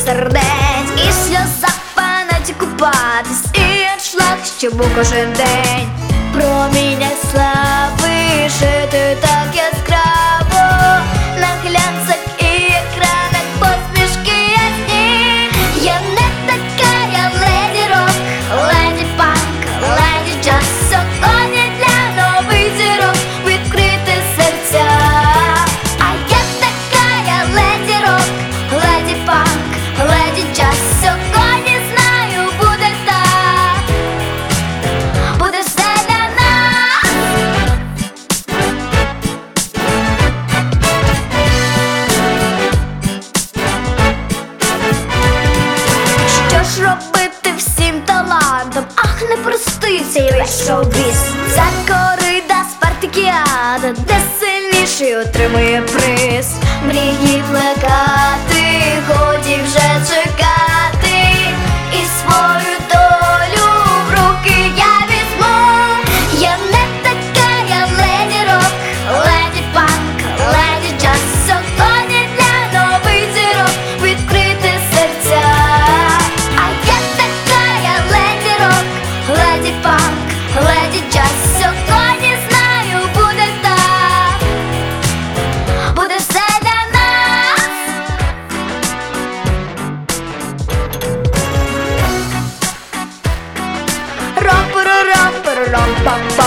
сердець, і сльоза панеті купатись, і аншлаг, що був кожен день. Проміння слави жити так яскраво, на глянцях і екранах посмішки ясні. Я не така, я леді рок, леді панк, леді джаз. Сьогодні для нових зірок відкрити серця. А я така, я леді рок, леді панк, леді джаз. Сьогодні знаю, буде так, буде все для нас. Що ж робити всім талантам? Ах, не простий цей весь шоу-біз. Ця корида спартакіада, де сильніший отримує приз. Мрії плекати, годі вже чекати, і свою долю в руки я візьму. Я не така, я леді рок, леді панк, леді джаз. Сьогодні для нових зірок відкрити серця. А я така, я леді рок, леді панк, леді джаз. Сьогодні знаю, буде так, буде все для нас. Ром-парарам-парарам-пам-пам.